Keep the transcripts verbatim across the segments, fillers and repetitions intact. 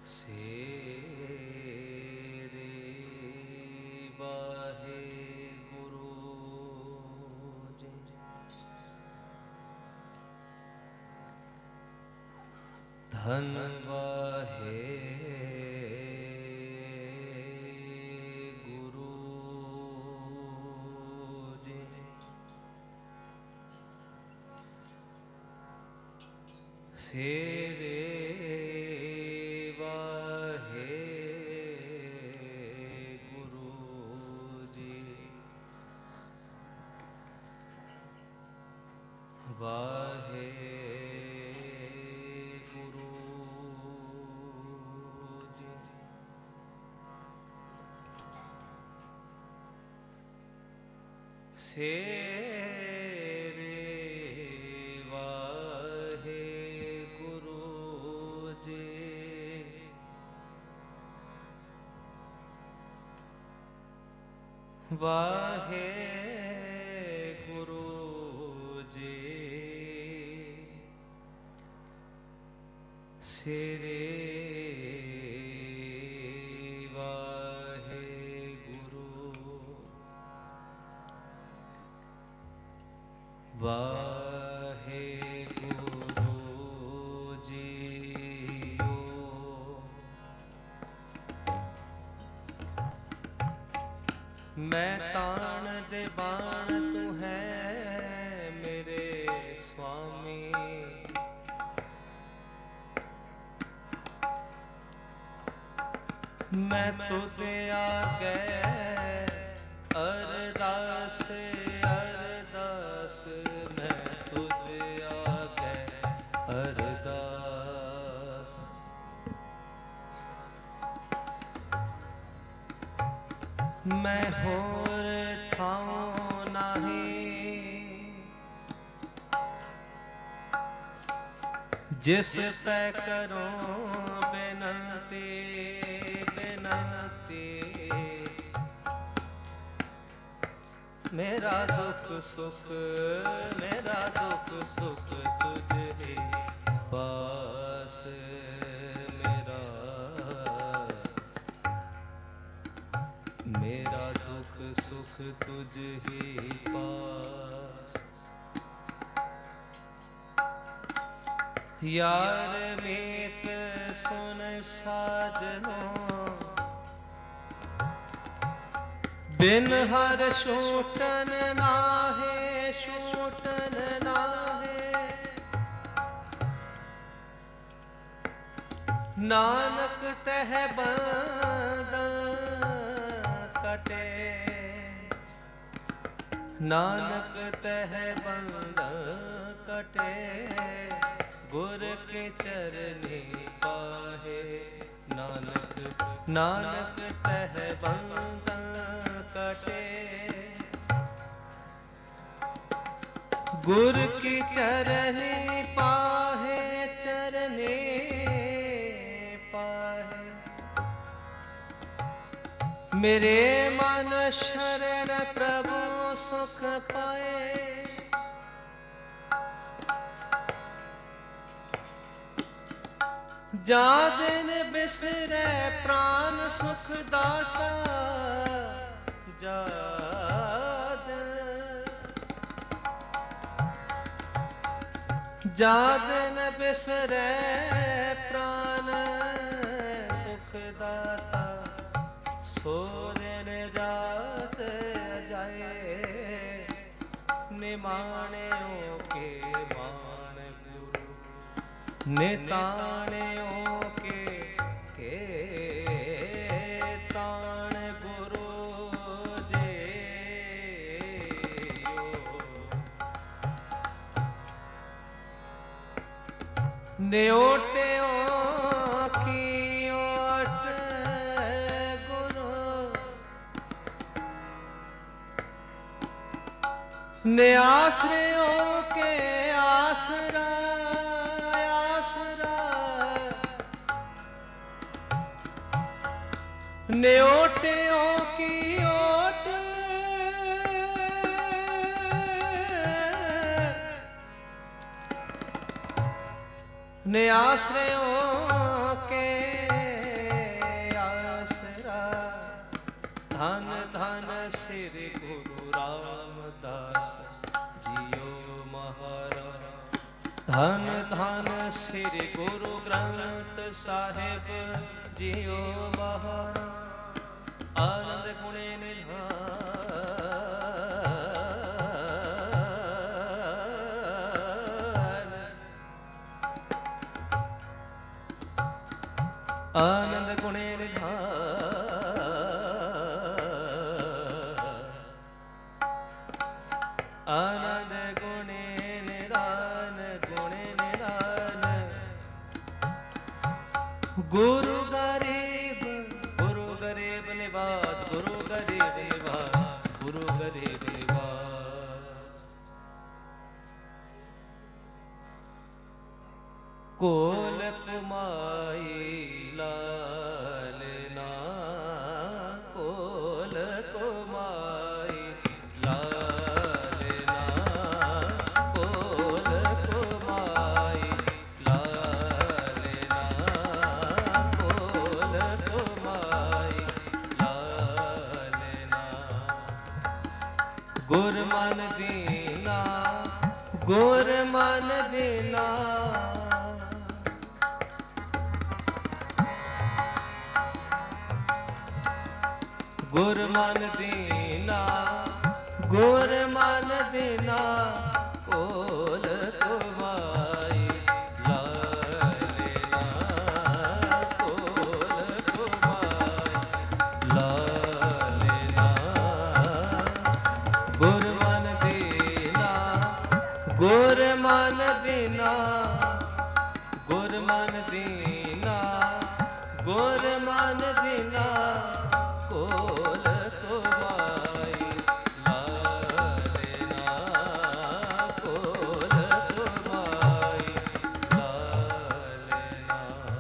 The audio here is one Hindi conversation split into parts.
सेरे वाहे गुरु जी धन वाहे गुरु जी सेरे वाहे गुरु जी सेरे वाहे गुरु जी वाहे सेरे वाहे गुरु वाहे गुरु जीओ मैं ताण दे बाण तू है मेरे स्वामी मैं तुझे आगे अरदास अरदास मैं तुझे आगे अरदास मैं होर थाऊं नहीं जिस पे करूं बेनती मेरा दुख सुख मेरा दुख सुख तुझे पास मेरा मेरा दुख सुख तुझे पास यार मीत सुन साजनों बिन हर छूटन नाहे छूटन नाहे नानक तह बंधन कटे नानक तह बंधन कटे गुर के चरनी पाहे नानक नानक तह बंधन कटे गुर की चरनी पाहे चरनी पाहे मेरे मन शरण प्रभु सुख पाए जा दिन बिसरे प्राण सुख दाता जा जा दिन बिसरे प्राण सुख दाता सो दिन जात जाए निमाणियों के मान गुरु निताणियों के के ताण गुरु जे न्योट्यों की ओट गुरु न्याश्रयों के आसरा आसरा न्योट्यों की ओट ने आश्रयों के धन धन श्री गुरु रामदास जियो महाराज। धन धन श्री गुरु ग्रंथ साहिब जियो महाराज। आनंद गुणे निधान आनंद गुणे निधान आनंद गुणे निधान गुणे निधान। गुरु गरीब गुरु गरीब निवाज गुरु गरीब निवाज गुरु गरीब निवाज। कोल कुमाई लालना कोल कुमाई लालना कोल कुमाई लालना कोल कुमाई लालना। गुर मन दीना गुर मन दीना गुर मन दीना गुर मन दीना कोल कुमाई लालना कोल कुमाई लालना। गुर मन दीना गुर मन दीना गुर मन दीना गुर मन दीना कोल कुमाई लालना कोल कुमाई लालना।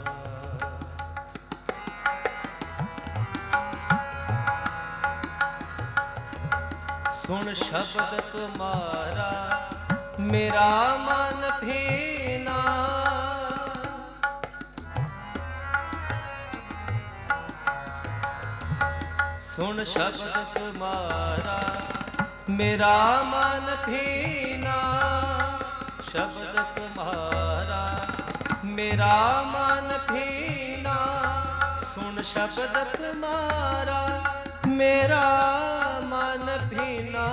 सुन शब्द तुम्हारा मेरा मन भीना। सुन शब्द तुम्हारा मेरा मन भीना। शब्द तुम्हारा मेरा मन भीना। सुन शब्द तुम्हारा मेरा मन भीना।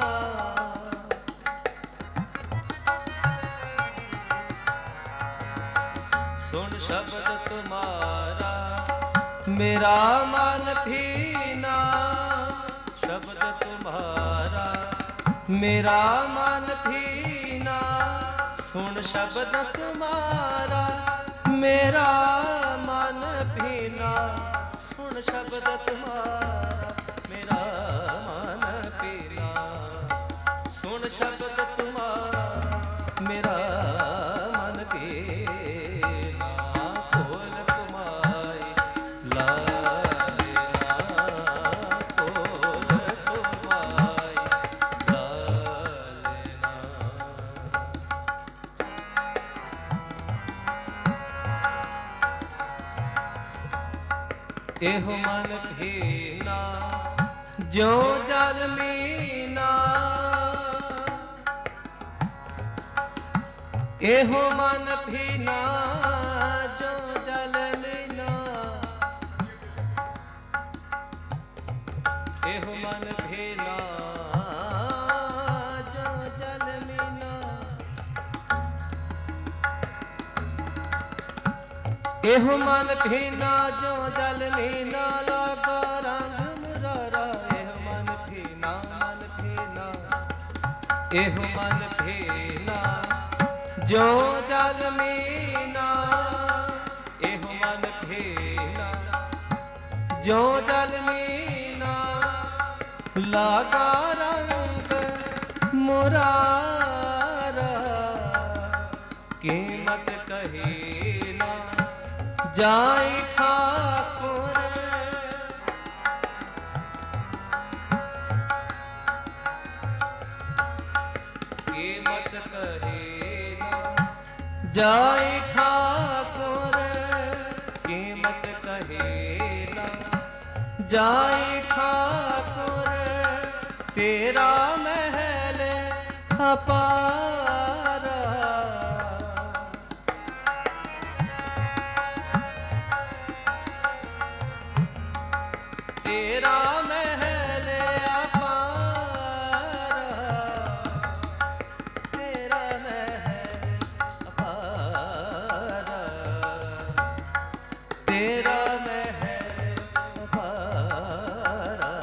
सुन शब्द तुम्हारा मेरा मन भीना। शब्द तुम्हारा मेरा मन भीना। सुन शब्द तुम्हारा मेरा मन भीना। सुन शब्द तुम्हारा मेरा मन भीना। सुन शब्द तुम्हारा मेरा मन भीना। कोल कुमाई लालना कोल कुमाई लालना। एहो मन भीना जो जल मीना। एहो मन भीना जो जल मीना। एहो मन भीना जो जल मीना। एहो मन भीना जो जल मीना। लागा रंग मुरारा एहो मन भीना मन भीना। एहो मन भीना जो जल मीना। एहो मन भीना जो जल मीना। लागा रंग मुरारा कीमत कही ना जाई ठाकुर। कीमत कही ना जाई ठाकुर। कीमत कही ना जाई ठाकुर। तेरा महल अपारा, तेरा महल अपारा, तेरा महल अपारा, तेरा महल अपारा,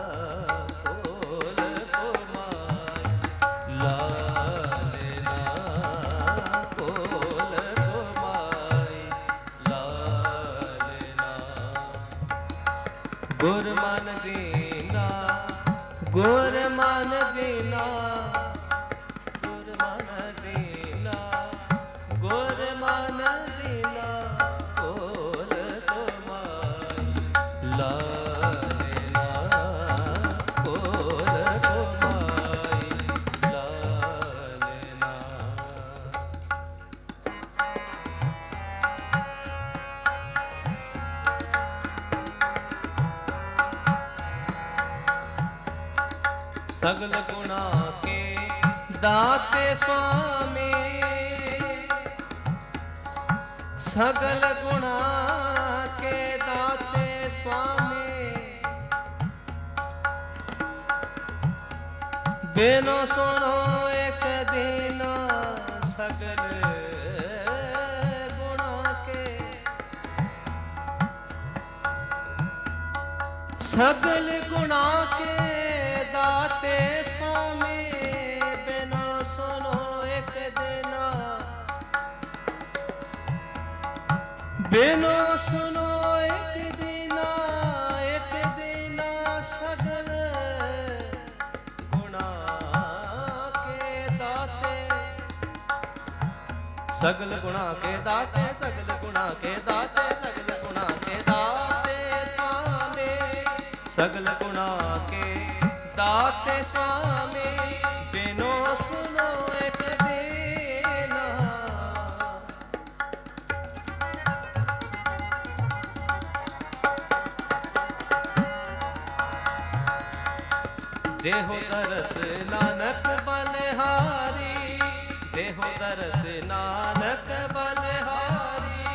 खोल कुमाई लालना, खोल कुमाई लालना। गुर मन दीना, गुर मन दीना, गुर मन दीना, गुर मन दीना, खोल कुमाई लालना, खोल कुमाई लालना। सगल गुणा के दाते स्वामी, सगल गुणा के दाते स्वामी, बिनो सुनो एक दिन सगल गुणा के, सगल गुणा के दाते स्वामी, बिना सुनो एक दिना, बिनो सुनो एक दिना, एक दिना सगल गुणा के दाते, सगल गुणा के दाते, सगल गुणा के दाते, सगल गुणा के दाते स्वामी, सगल गुणा के दाते स्वामी, बिनो सुनो एक देना। देहो दरस नानक बलिहारी, देहो दरस नानक बलिहारी,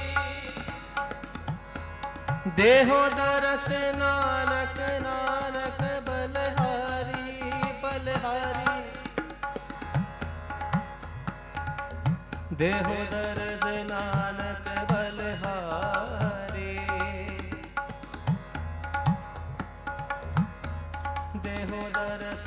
देहो दरस नानक नानक बलिहारी, बलिहारी, देहो दरस नानक बलिहारी, देहो दरस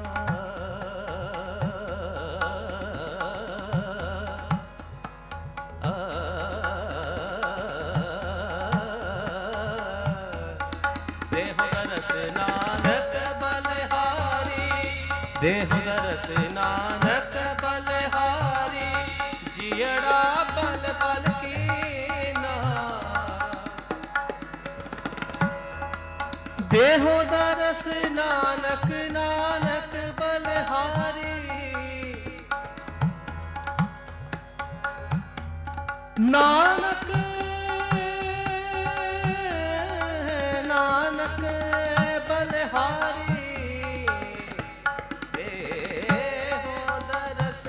नानक बलिहारी, देहो दरस नानक बलिहारी, जियड़ा बल बल कीना, देहो दरस नानक नानक बलिहारी, नानक नानक बलिहारी, देहो दरस,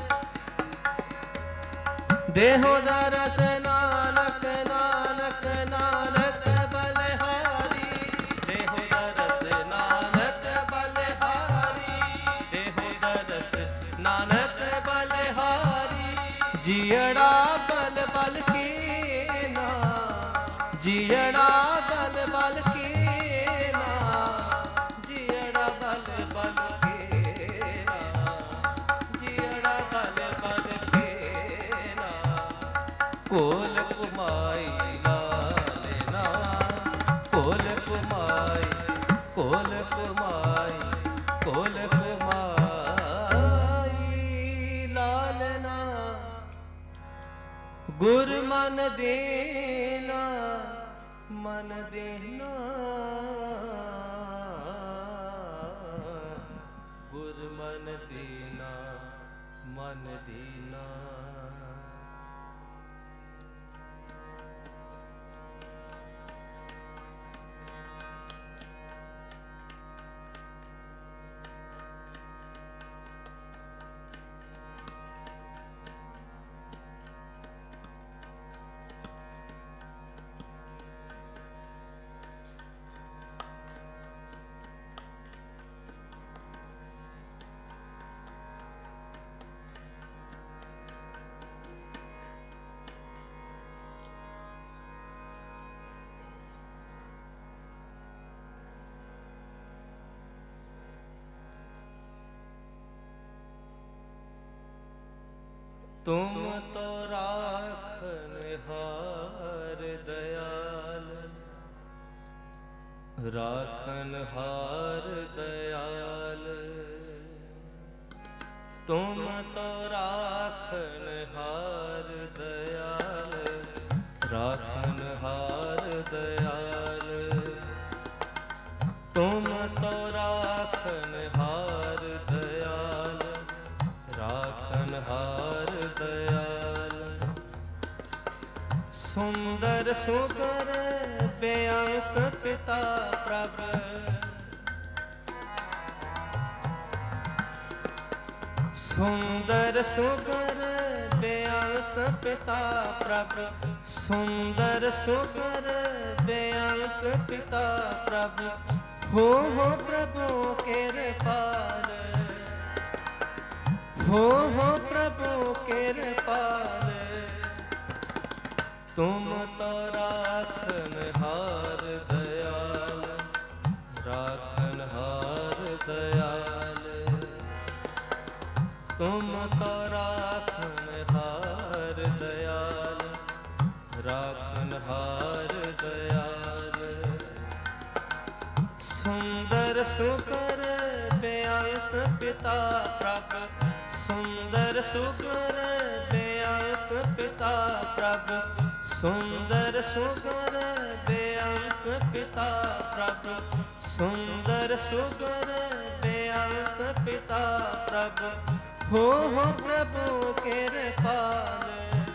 देहो दरस नानक नानक नानक बलिहारी, देहो दरस नानक बलिहारी, देहो दरस नानक बलिहारी, जियड़ा बल बल कीना, जियड़ा बल बल कीना, जियड़ा बल बल कीना, जियड़ा बल बल कीना, कोल कुमाई लालना, कोल कुमाई, कोल कुमाई, कोल कुमाई लालना। गुर मन देना, मन देना, गुर मन देना, मन देना। तुम तो राखनहार दयाल, राखनहार दयाल। तुम तो राखनहार दयाल, राखनहार दयाल। तुम तो राखनहार दयाल, राखनहार दयाल। सुंदर सुकर बेअंत पिता प्रभ, सुंदर सुकर बेअंत पिता प्रभु, सुंदर सुकर बेअंत पिता प्रभु। हो हो प्रभु कृपाल, हो हो प्रभु कृपाल। तुम तो राखनहार दयाल, राखनहार दयाल। तुम तो राखनहार दयाल, राखनहार दयाल। सुंदर सुकर बेअंत पिता प्रभु, सुंदर सुकर बेअंत पिता प्रभु, सुंदर सुकर बेअंत पिता प्रभु, सुंदर सुकर बेअंत पिता प्रभु। हो हो प्रभु कृपाल,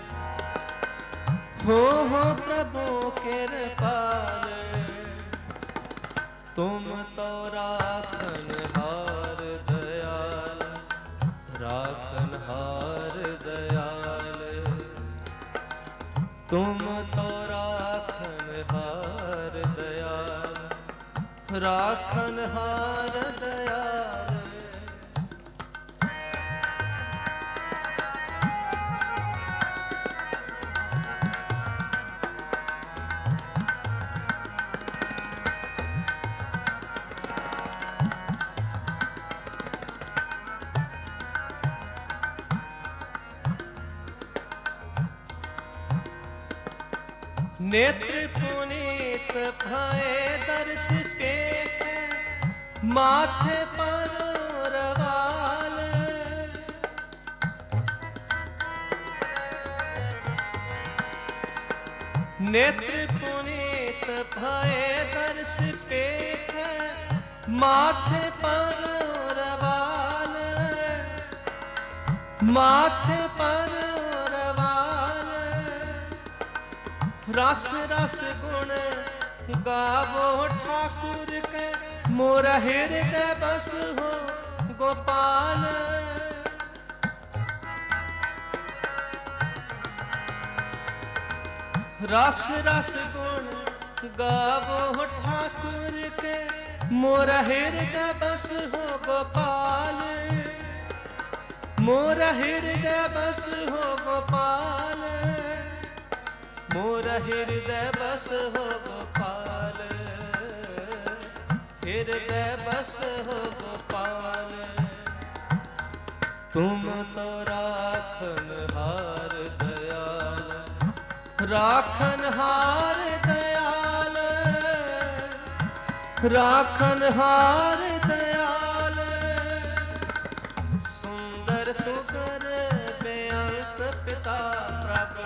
हो हो प्रभु कृपाल। तुम तो राखनहार दयाल, राखनहार दयाल। तुम तो राखनहार दयाल, राखनहार दयाल। नेत्र पुनीत भये दर्श पेख, माथे पर रवाल। नेत्र पुनीत भये दर्श पेख, माथे पर रवाल, माथे पर रवाल। रस रस गुण गावो ठाकुर के, मोरा हृदय बस हो गोपाल। रस रस गुण गावो ठाकुर के, मोरा हृदय बस हो गोपाल, मोरा हृदय बस हो गोपाल, मोरा हृदय बस हो गोपाल, हृदय बस हो गोपाल। तुम तो राखनहार दयाल, राखनहार दयाल, राखनहार दयाल। सुंदर सुकर बेअंत पिता प्रभु,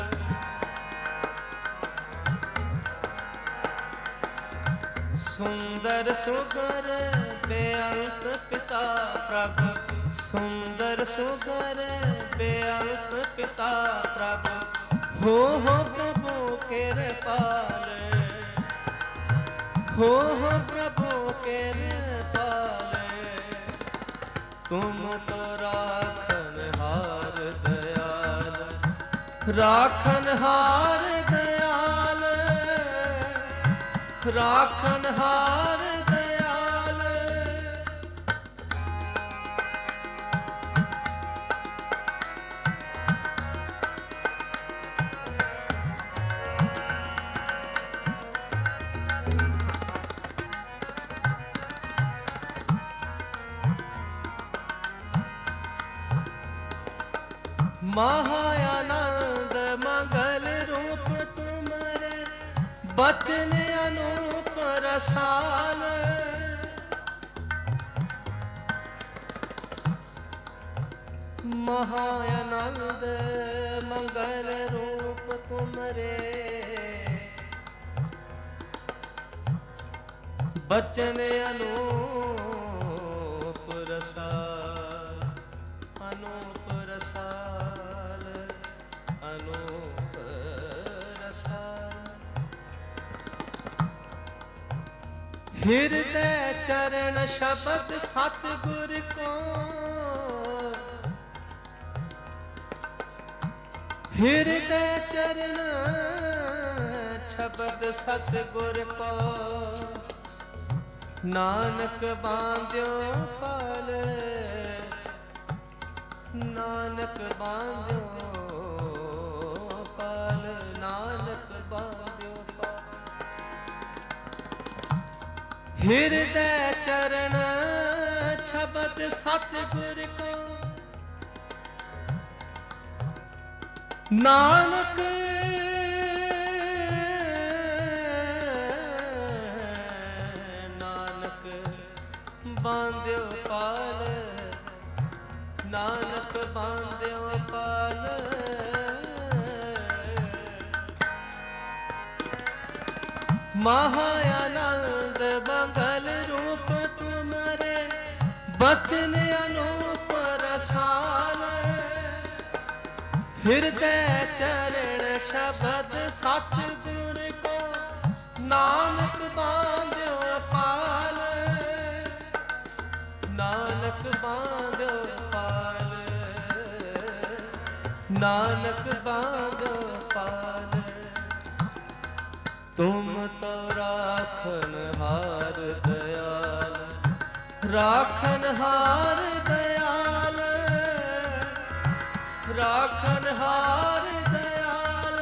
सुंदर सुकर बेअंत पिता प्रभु, सुंदर सुकर बेअंत पिता प्रभु। हो हो प्रभु कृपाल, हो हो प्रभु कृपाल। तुम तो राखनहार दयाल, राखनहार दयाल, राखनहार दयाल। महा ਬਚਨ ਅਨੂਪ ਰਸਾਲ ਮਹਾ ਆਨੰਦ ਮੰਗਲ ਰੂਪ ਤੁਮਰੇ ਬਚਨ ਅਨੂਪ ਰਸਾਲ ਅਨੂਪ ਰਸਾਲ ਅਨੂਪ ਰਸਾਲ ਹਿਰਦੈ ਚਰਨ ਸ਼ਬਦ ਸਤਿਗੁਰ ਕੋ ਹਿਰਦੈ ਚਰਨ ਸ਼ਬਦ ਸਤਿਗੁਰ ਕੋ ਨਾਨਕ ਬਾਂਧਿਓ ਪਾਲ ਨਾਨਕ ਬਾਂਧਿਓ ਪਾਲ ਨਾਨਕ ਬਾਂਧਿਓ ਪਾਲ ਹਿਰਦੈ ਚਰਨ ਸ਼ਬਦ ਸਤਿਗੁਰ ਕੋ ਨਾਨਕ ਨਾਨਕ ਬਾਂਧਿਓ ਪਾਲ ਨਾਨਕ ਬਾਂਧਿਓ ਪਾਲ ਮਹਾ ਆਨੰਦ ਮੰਗਲ ਰੂਪ ਤੁਮਰੇ ਬਚਨ ਅਨੂਪ ਰਸਾਲ ਹਿਰਦੈ ਚਰਨ ਸ਼ਬਦ ਸਤਿਗੁਰ ਕੋ ਨਾਨਕ ਬਾਂਧਿਓ ਪਾਲ ਨਾਨਕ ਬਾਂਧਿਓ ਪਾਲ ਨਾਨਕ ਬਾਂਧਿਓ ਪਾਲ ਤੁਮ ਤੋ ਰਾਖਨ ਹਾਰ ਦਇਆਲ ਰਾਖਨ ਹਾਰ ਦਇਆਲ ਰਾਖਨ ਹਾਰ ਦਇਆਲ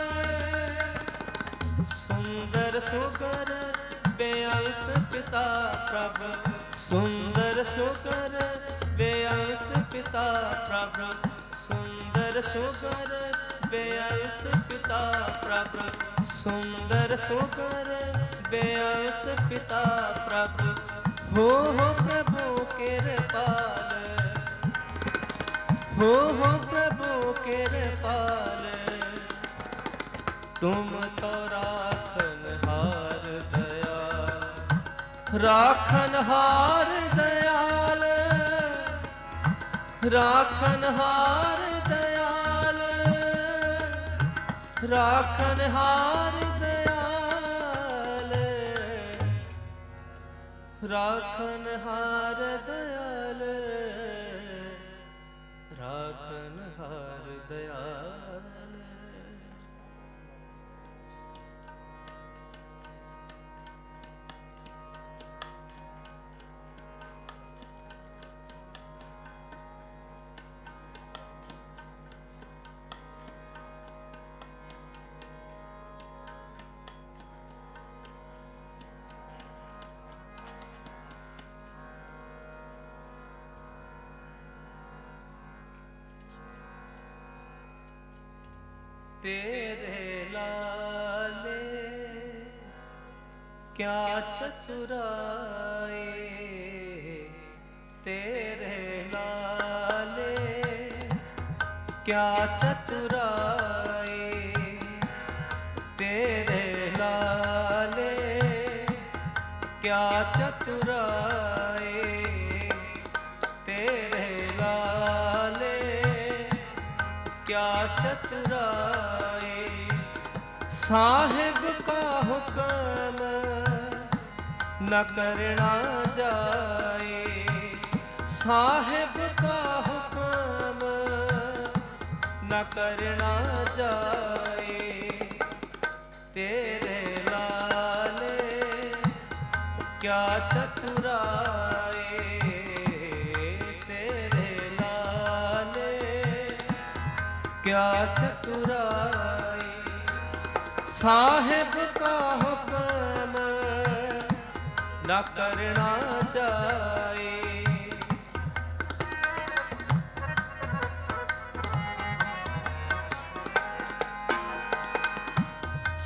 ਸੁੰਦਰ ਸੁਗਰ ਬੇਅੰਤ ਪਿਤਾ ਪ੍ਰਭ ਸੁੰਦਰ ਸੁਗਰ ਬੇਅੰਤ ਪਿਤਾ ਪ੍ਰਭ ਸੁੰਦਰ ਸੁਗਰ ਬੇਅੰਤ ਪਿਤਾ ਪ੍ਰਭ ਸੁੰਦਰ ਸੁਗਰ ਬੇਅੰਤ ਪਿਤਾ ਪ੍ਰਭ ਹੋ ਹੋ ਪ੍ਰਭੂ ਕਿਰਪਾਲ ਹੋ ਹੋ ਪ੍ਰਭੂ ਕਿਰਪਾਲ ਤੁਮ ਤੋ ਰਾਖਨ ਹਾਰ ਦਇਆਲ ਰਾਖਨ ਹਾਰ ਦਇਆਲ ਰਾਖਨ ਹਾਰ ਦਇਆਲ ਰਾਖਨ ਹਾਰ ਦਇਆਲ ਰਾਖਨ ਹਾਰ ਦਇਆਲ ਰਾਖਨ ਹਾਰ ਦਇਆਲ तेरे लाले क्या चतुराई तेरे लाले क्या चतुराई तेरे लाले क्या चतुराई तेरे लाले क्या चतुराई साहिब का हुक्म न करना जाए साहिब का हुक्म न करना जाए तेरे लाले क्या चतुराई तेरे लाले क्या चतुराई साहिब का हुक्म न करना जाए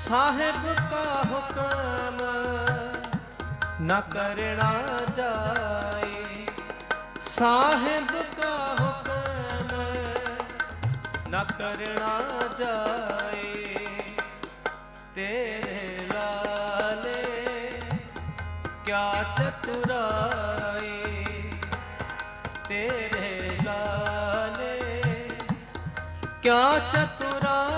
साहिब का हुक्म न करना जाए, साहिब का हुक्म न करना जाए। तेरे लाले क्या चतुराई, तेरे लाले क्या चतुराई।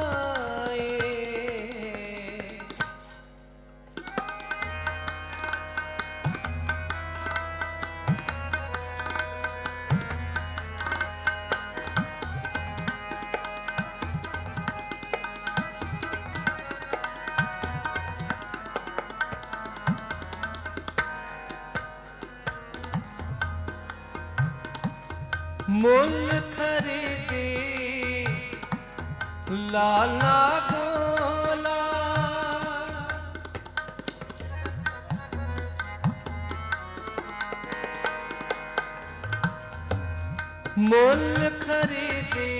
मुल खरीदी लाला गोला, मुल खरीदी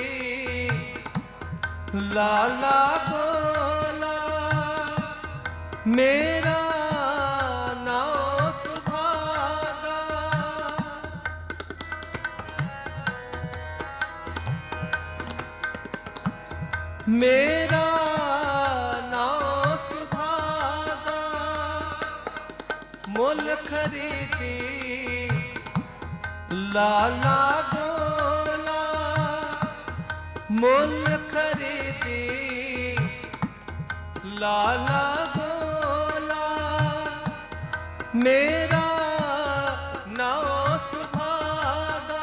लाला गोला, मेरा नाम सुभागा। मेरा नाम सुभागा, मुल खरीदी लाला गोला, मुल खरीदी लाला गोला, मेरा नाम सुभागा,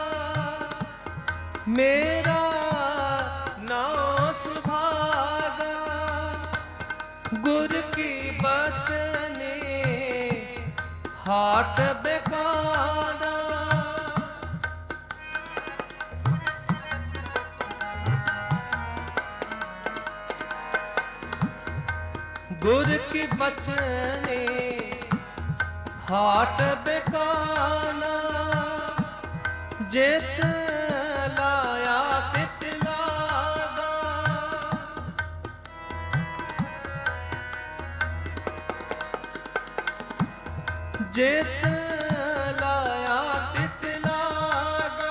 मेरा नाम सुभागा। गुर की बचने हाट बेगाना, गुर की बचने हाट बेगाना, जित लाया तित लागा। जित लाया तित लागा,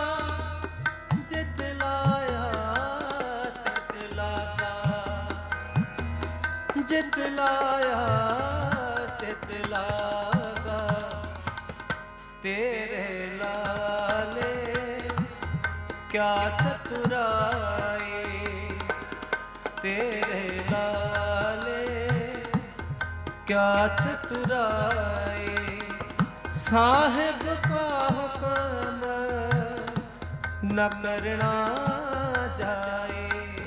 जित लाया तित लागा, जित लाया तित लागा। तेरे लाले क्या चतुराई, तेरे लाले क्या चतुराई। साहिब का हुक्म न करना जाए,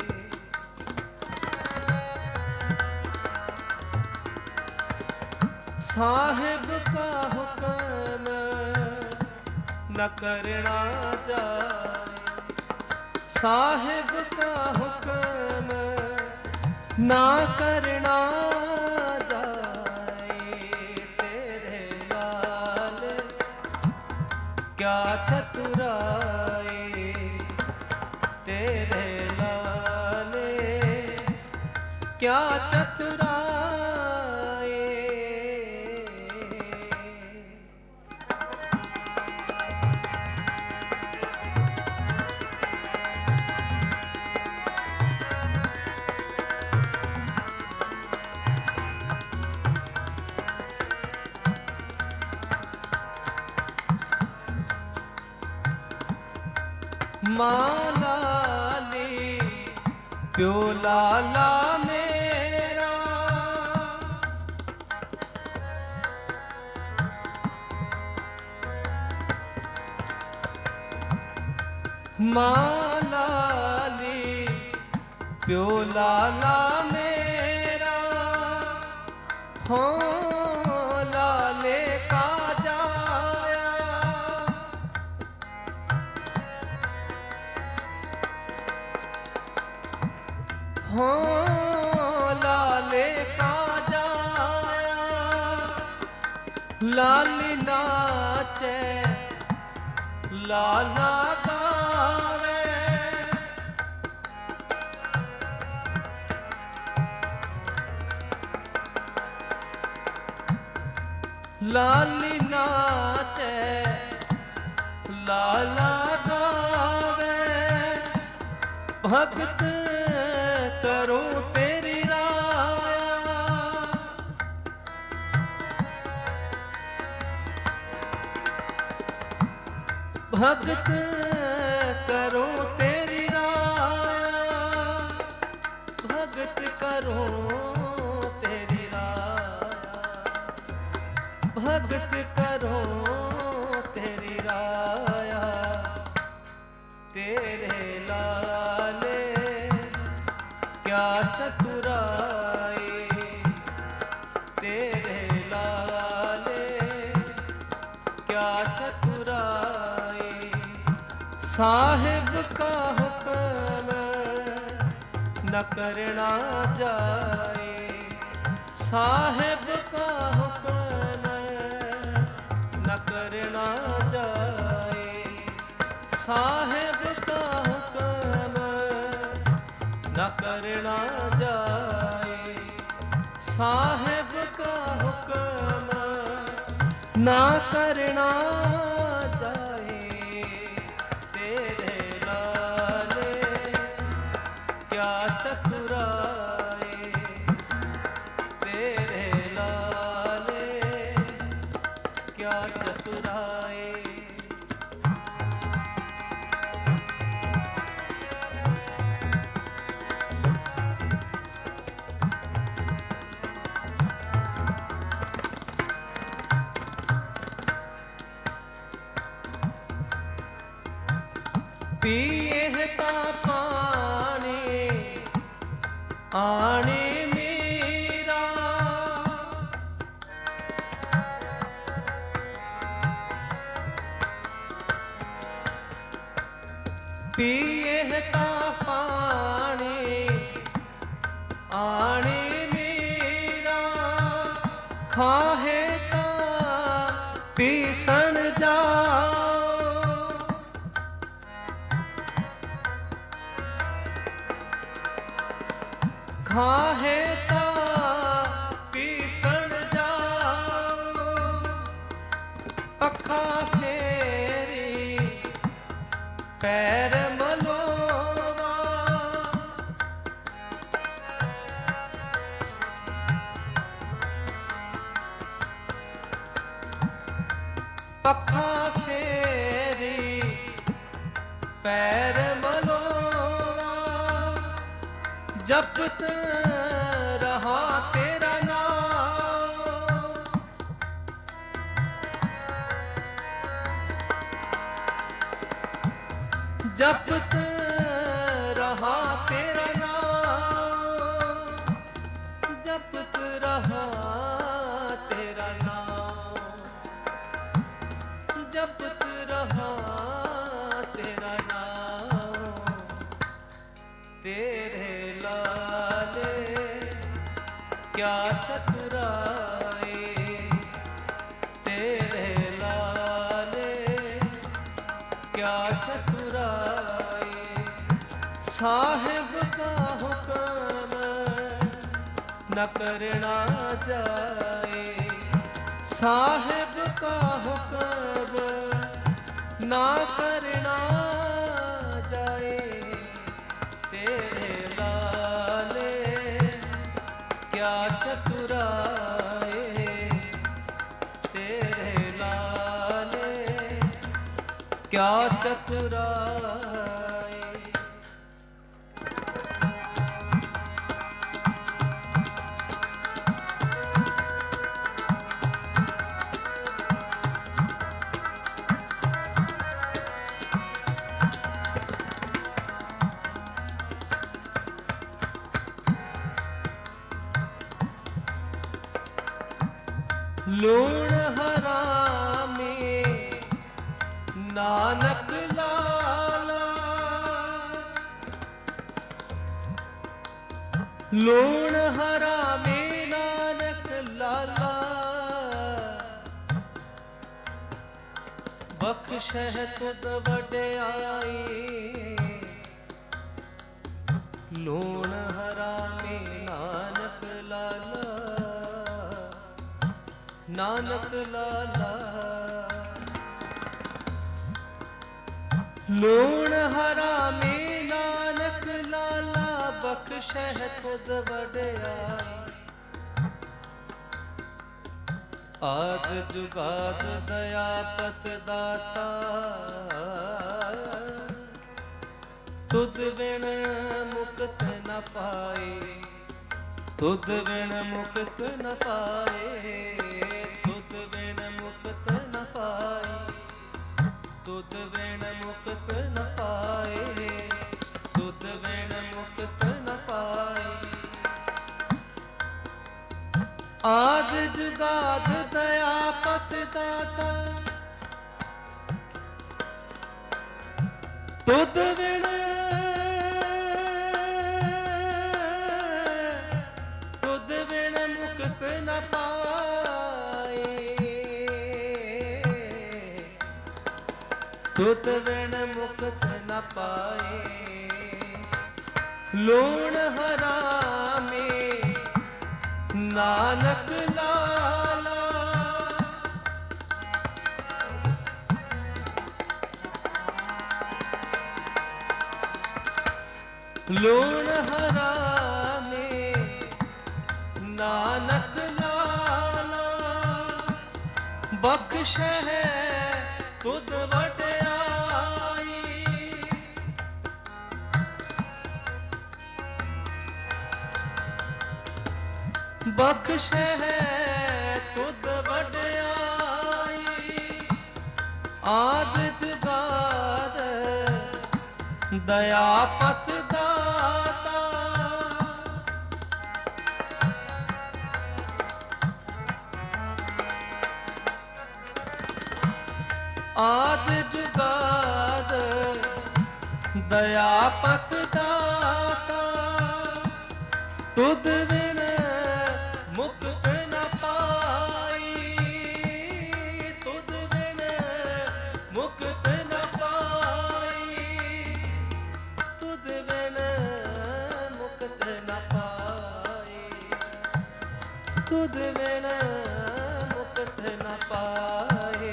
साहिब का हुक्म न करना जाए, साहिब का हुक्म ना करना जाए। तेरे लाल क्या चतुराई, तेरे लाल क्या चतुराई। माँ लाली प्यो लाला मेरा, माँ लाली प्यो लाला मेरा, हो लाले का जाया। हो लाले का जाया, लाली नाचे लाला गावे। लाली नाचे लाला गावे, भगत करूं तेरी राया। भगत करूं तेरी राया, भगत करूं तेरी राया, भगत करूं तेरी राया। तेरे लाले क्या चतुराई, तेरे लाले क्या चतुराई। साहिब का हुक्म न करना जाए, साहिब का हुक्म न करना जाए, साहिब का हुक्म न करना जाए, साहिब का हुक्म ना करना जाए। तेरे लाले क्या चतुराई, तेरे लाले क्या चतुराई। पिए ता पानी आने मेरा, पिए ता पानी आने मेरा, खाहे ता पीसन जाओ। खाहे ता पीसन जाओ, अखा फेरी पैर मलोवा। अखा फेरी पैर मलोवा, जपत रहा तेरा नाम। जपत रहा तेरा नाम, जपत रहा तेरा नाम, जपत रहा तेरा नाम। तेरे लाले क्या चतुराई, तेरे लाले क्या चतुराई। साहिब का हुक्म न करना जाए, साहिब का हुक्म ना करना जाए। तेरे लाले क्या चतुराई, तेरे लाले क्या चतुराई। लूण हरामी नानक लाला, लूण हरामी नानक लाला, बख्शह तुद वड्याई। लूण हरामी नानक लाला, नानक लाला। लूण हरामी नानक लाला, बख्शह खुद वड्याई। आद जुगाद दयापत दाता, तुद बिन मुक्त न पाए। तुद बिन मुक्त न पाए, तुद बिन मुक्त न पाए, तुद बिन मुक्त न पाए, तुद बिन मुक्त न पाए। आद जुगाद दयापत दाता, तुद बिन तुद बिन मुक्त न पाए, तुद बिन मुक्त न पाए। लूण हरामी नानक लाला, लूण हरामी नानक लाला, बख्शह तुद वड्याई। बख्शह तुद वड्याई। आद जुगाद दयापत दाता, आद जुगाद दयापत दाता, तुद बिन मुक्त न पाई। तुद बिन मुक्त न पाई, तुद बिन मुक्त न पाई, तुद बिन मुक्त न पाए।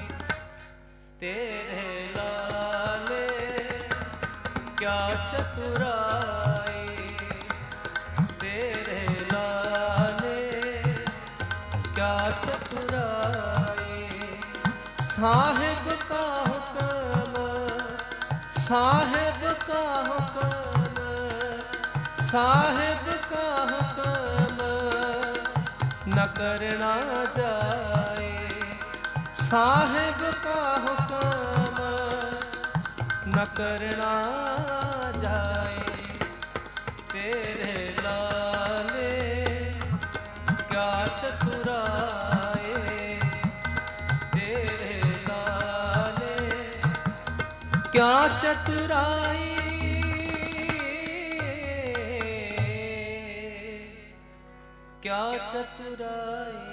तेरे लाले क्या चतुराई, तेरे लाले क्या चतुराई। साहिब का हुक्म, साहिब का हुक्म, साहिब का हुक्म न करना जाए। साहिब का हुक्म न करना जाए। तेरे लाले क्या चतुराए, तेरे लाले क्या चतुराई। क्या चतुराई।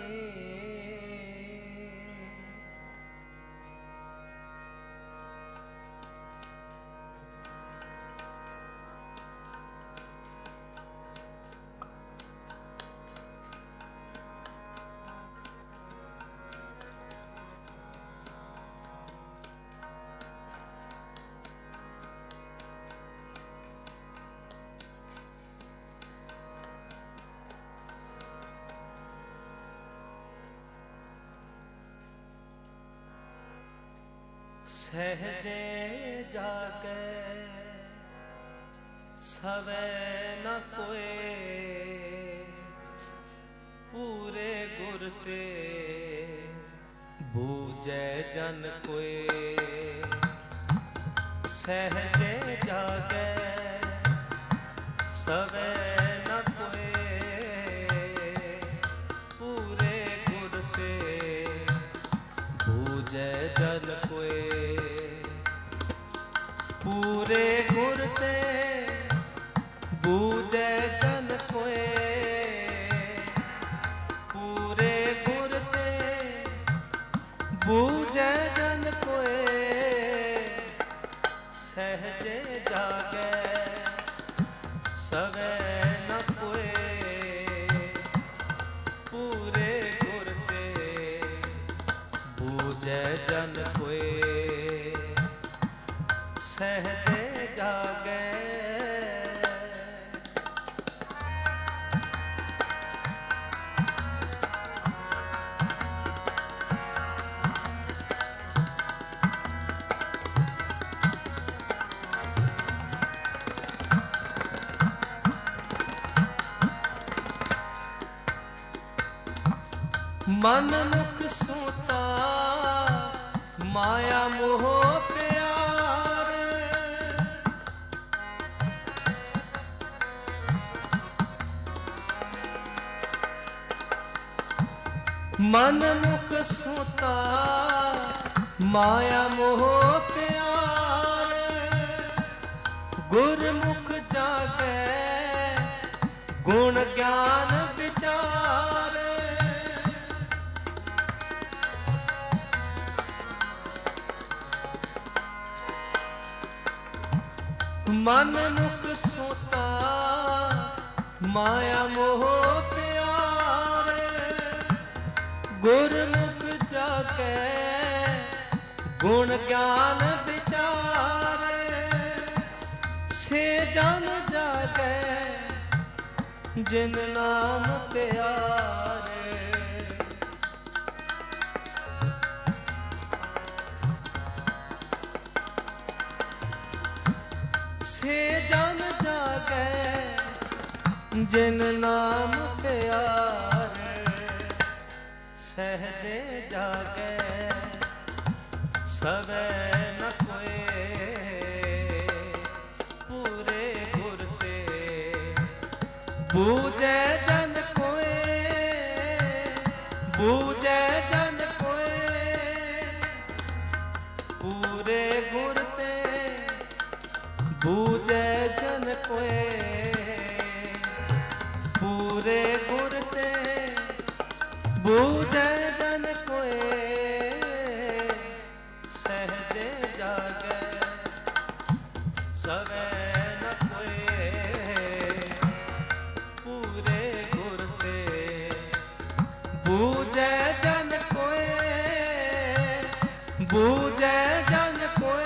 सहजे जागे सवे न कोए, पूरे गुर ते बूझे जन कोए। सहजे जागे सवे न कोए, पूरे गुर ते बूझे जन कोए। पूरे गुर ते बूझे जन कोए, पूरे गुर ते बूझे जन कोए। सहजे जागे सवे न मन मुख सूता माया मोह प्यार। मन मुख सूता माया मोह प्यार। गुरमुख जागे गुण ज्ञान विचार। मन मुख सूता माया मोह प्यार। गुरमुख जागे गुण ज्ञान विचार। से जन जागे जिन नाम प्यारे। से जन जागे जिन नाम प्यारे। सहजे जागे सवे न कोई। पूरे गुर ते बूझे जन कोई। बूझे जन कोई। पूरे गुर ते बूझे जन कोई। पूरे गुर ते बूझे जन कोई। सहजे जागे सवे न कोई। पूरे गुर ते बूझे जन कोई। बूझे जन कोई।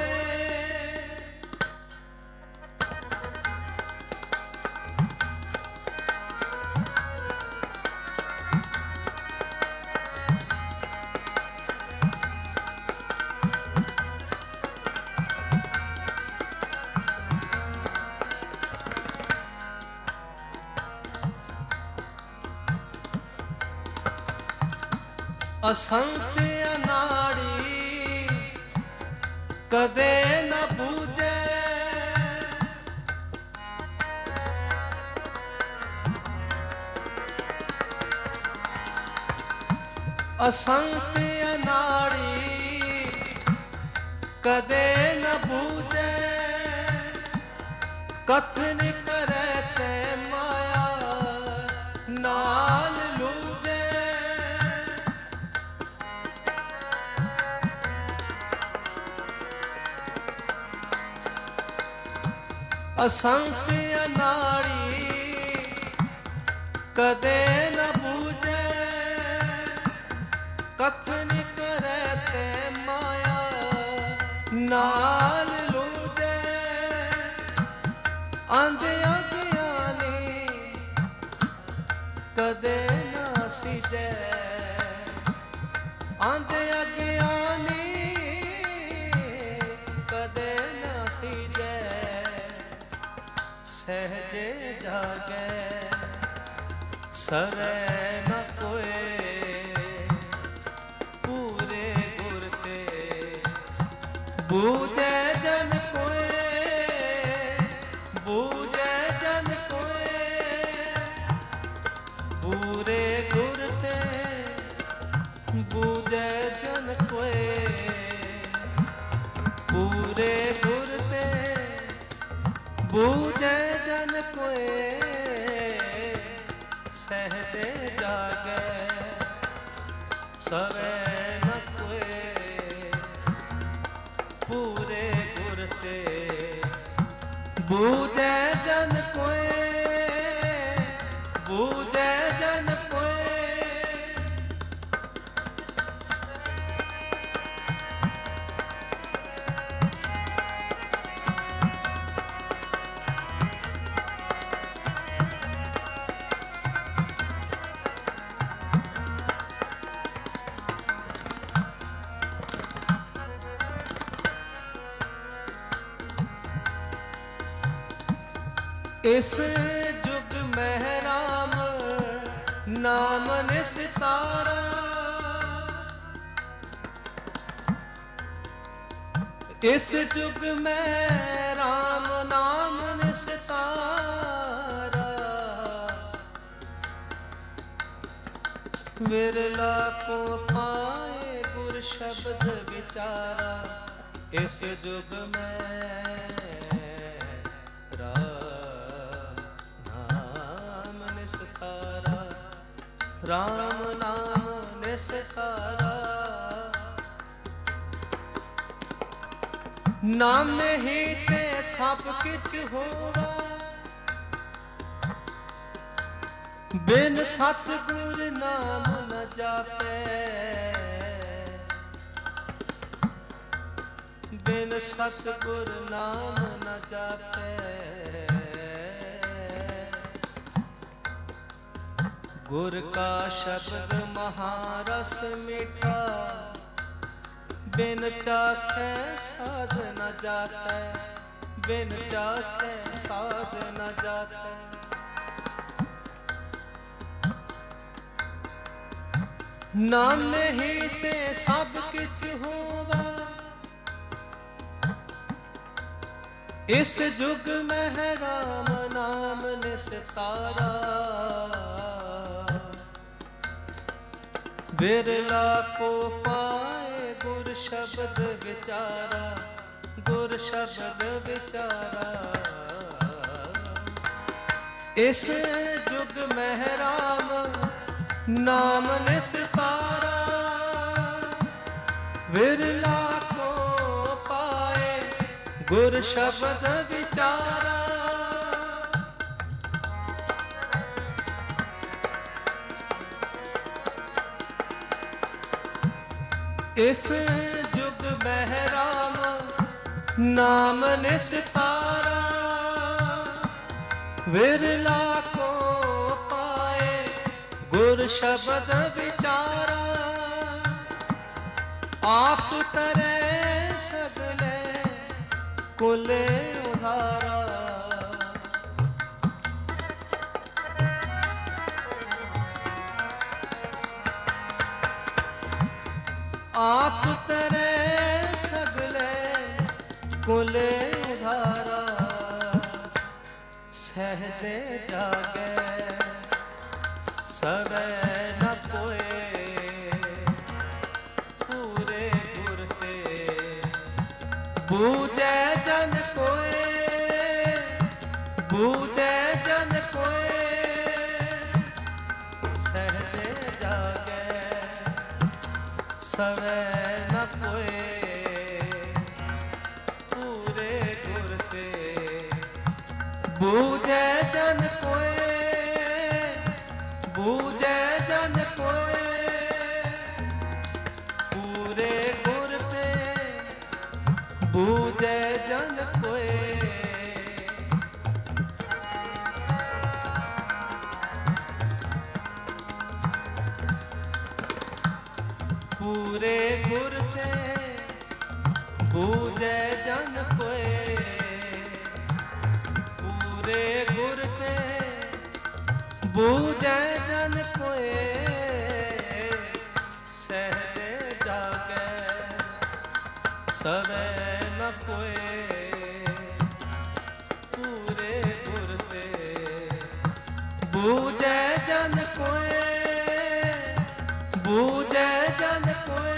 असंत अनाड़ी कदे न बूझे। असंत अनाड़ी कदे न बूझे। कथन करे ते माया नाल लूझे। असंत अनाड़ी कदे न बूझे। कथन करे ते माया नाल लूझे। अंध अज्ञानी कदे न सीजे। अंध अज्ञानी कदे न सीजे। सहजे जागे सरे न कोई। पूरे गुर ते बूझे जन कोई। बूझे जन कोई। पूरे गुर ते बूझे जन कोई। पूरे गुर ते बूझे जन कोई। सहजे जागे सवे न कोई। पूरे गुर ते बूझे जन कोई। बूझे जन कोई। इस जुग में राम नाम निस्तारा। इस जुग में राम नाम निस्तारा। विरला को पाए गुर शब्द विचारा। इस जुग में राम नाम निस्तारा। राम नाम निस्तारा। नाम ही ते सब किछ होवा। बिन सतगुर नाम न जापे। बिन सतगुर नाम न जापे। गुर का शब्द महारस मीठा। बिन चाखे साध न जाते। बिन चाखे साध न जाते। नाम ही ते सब किछ होवा। इस जुग में है राम नाम निस्तारा। बिरला को पाए गुर शब्द विचारा। गुर शब्द विचारा। इस जुग में राम नाम निस्तारा। विरला को पाए गुर शब्द विचारा। इस जुग में राम नाम निस्तारा। विरला को पाए गुर शब्द विचारा। आप तरे सगले कुले उधारा। आप तरे सगले कुले उधारा। सहजे जागे सवे न कोए। पूरे गुर ते बूझे जन कोए। बूझे जन कोए। सहजे जागे सवे न कोए। पूरे गुर ते बूझे जन कोए। बूझे जन कोए। पूरे गुर ते बूझे जन कोए। पूरे गुर ते बूझे जन कोए। पूरे गुर ते बूझे जन कोए। सहजे जागे सवे न कोए। पूरे गुर ते बूझे जन कोए। बूझे जन कोए।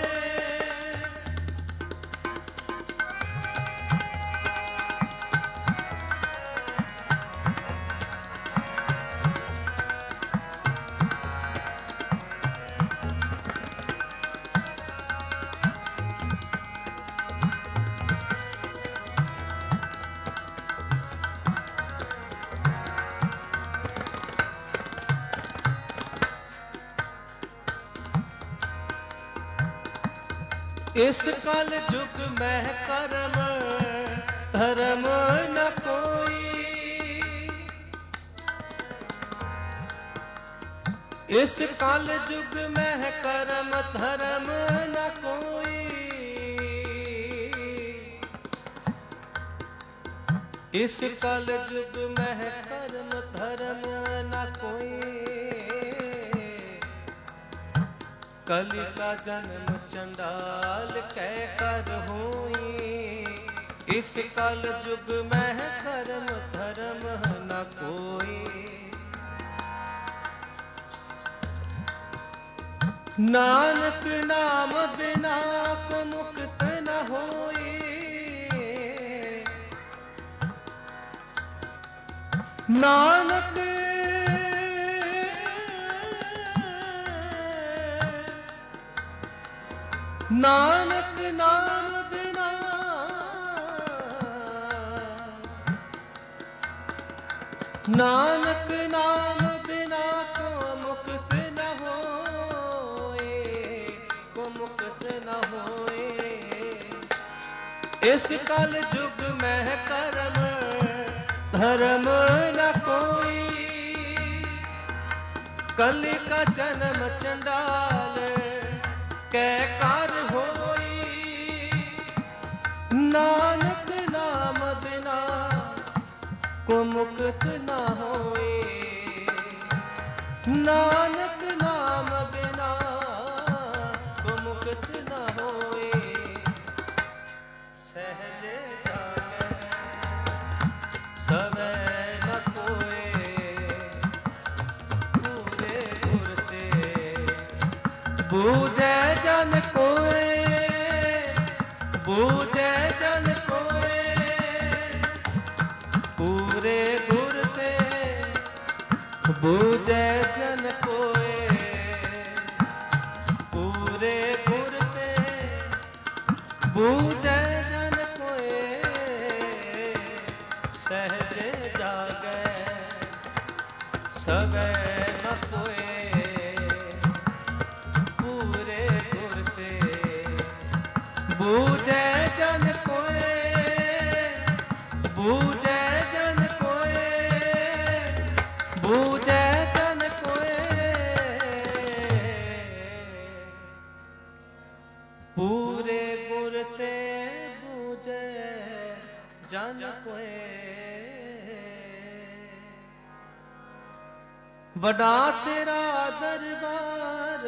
इस कल जुग में कर्म धर्म न कोई। इस कल जुग में कर्म धर्म न कोई। इस कल जुग में कर्म धर्म न कोई। कलि का जन्म चंडाल कै कर होई, इस कल जुग में कर्म धर्म न कोई। नानक नाम बिना को मुक्त न होई, नानक नानक नाम बिना, नानक नाम बिना को मुक्त न होए, को मुक्त न होए। इस कल जुग में कर्म धर्म न कोई, कलि का जन्म चंडाल कै कर होई, नानक नाम बिना को मुक्त न होए, नानक नाम बिना को मुक्त न होए। सहजे जागे सवै न कोय, पूरे गुर ते बूझे जन कोय, बूझे जन कोय, पूरे गुर ते बूझे जन कोय, पूरे गुर ते बूझे जन कोय। सहजे जागे सवै न कोय, पूरे गुर ते बूझे जन कोय, बूझे जन कोय, बूझे जन कोय, पूरे गुर ते बूझे जन कोय। बड़ा तेरा दरबार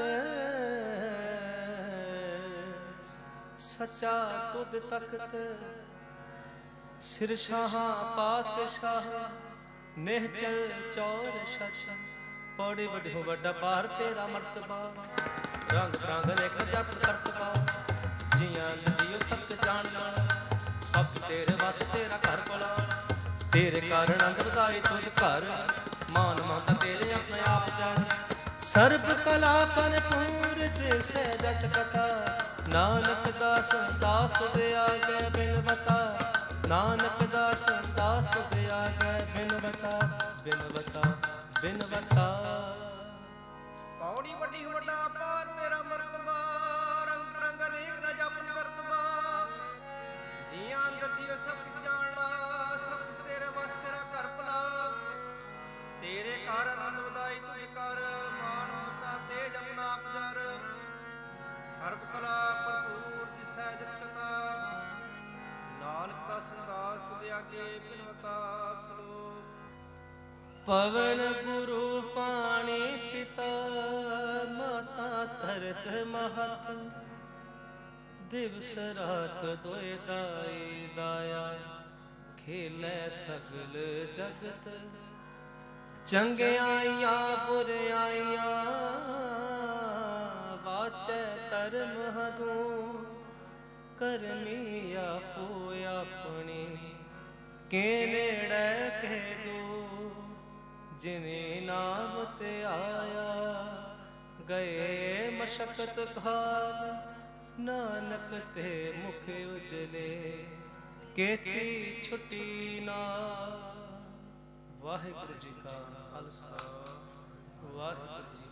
सच्चा तुद तख्त, सिर शाह पातशाह निहचल चौर शशन। पौड़ी बढ़ो बड़ा पार तेरा मर्तबा, रंग रंग अनेक जप करतबा। जियां जियो सत जान जान, सब तेरे वस तेरा घर भला। तेरे कारण अंदर दाई तुझ घर, मान माता तेरे अपने आप जान। सर्ब कला भरपूर दिसै जट कथा, नानक दास दास तुझ आगे बिन बता। नानक दास दास तुझ आगे बिन बता, बिन बता बिन बता। पौड़ी वड्डी वड्डा पार तेरा मर्तबा, रंग रंग अनेक न जप करतबा। जियां अंदर जियो सब कुछ जान ला, सब कुछ तेरे बस तेरा घर भला। तेरे कारण आनंद वधाई तुझ कर, मान ममता तेज अपना आप जर। सर्ब कला भरपूर दिसै जट कथा, नानक दास दास तुझ आगे बिनवता। श्लोक। पवन गुरु पाणी पिता, माता धरत महत। दिवस रात दोए दाई दाया, खेलै सगल जगत। चंगियाइयां बुराइयां वाचै धर्म हदू। करमी आपो अपनी के नेड़े कह दो। जिने नाम ते आया गए मशक्कत खाब। नानक ते मुख उजले केती छुटी ना। वाहिगुरु जी का खालसा वाहिगुरु जी